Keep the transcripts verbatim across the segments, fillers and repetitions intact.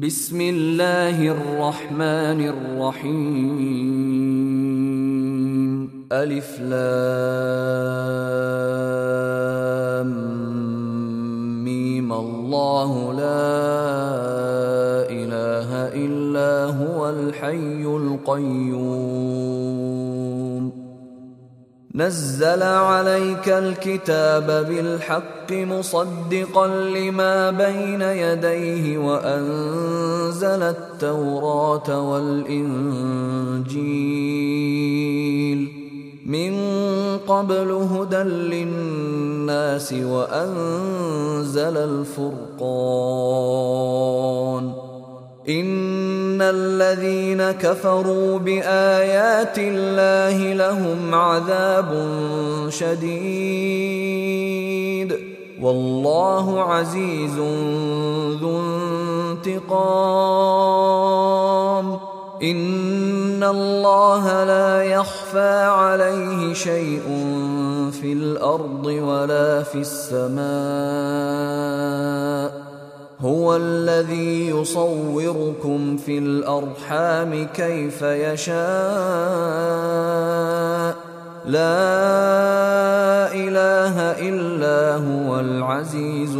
بسم الله الرحمن الرحيم ألف لام ميم الله لا إله إلا هو الحي القيوم نزل عليك الكتاب بالحق مصدقا لما بين يديه وأنزل التوراة والإنجيل من قبل هدى للناس وأنزل الفرقان إن الذين كفروا بآيات الله لهم عذاب شديد والله عزيز ذو انتقام إن الله لا يخفى عليه شيء في الأرض ولا في السماء هو الذي يصوركم في الأرحام كيف يشاء لا إله إلا هو العزيز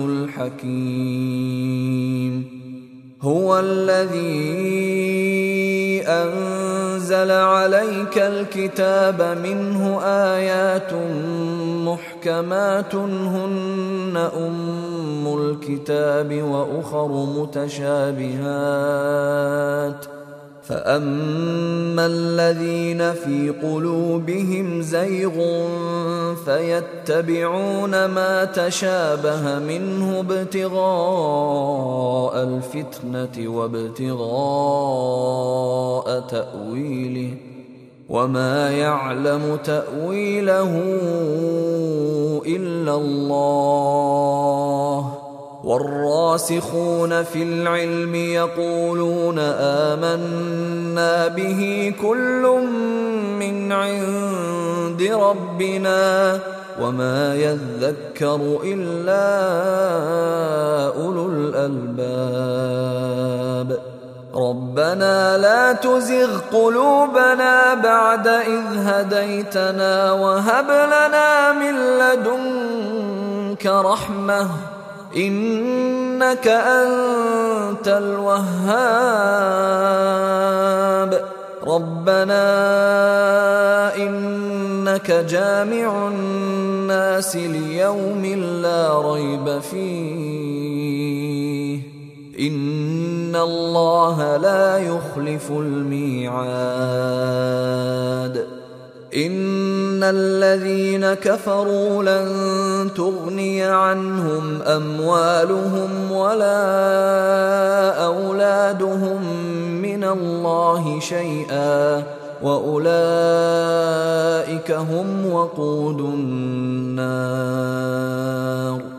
الحكيم هو الذي أنزل عليك الكتاب منه آيات محكمات هن أم الكتاب وأخر متشابهات فأما الذين في قلوبهم زيغ فيتبعون ما تشابه منه ابتغاء الفتنة وابتغاء تأويله وما يعلم تأويله إلا الله والراسخون في العلم يقولون آمنا به كل من عند ربنا وما يذكر إلا أولو الألباب ربنا لا تزغ قلوبنا بعد إذ هديتنا وهب لنا من لدنك رحمة إنك أنت الوهاب ربنا إنك جامع الناس ليوم لا ريب فيه إن الله لا يخلف الميعاد إن الذين كفروا لن تغني عنهم أموالهم ولا أولادهم من الله شيئا وأولئك هم وقود النار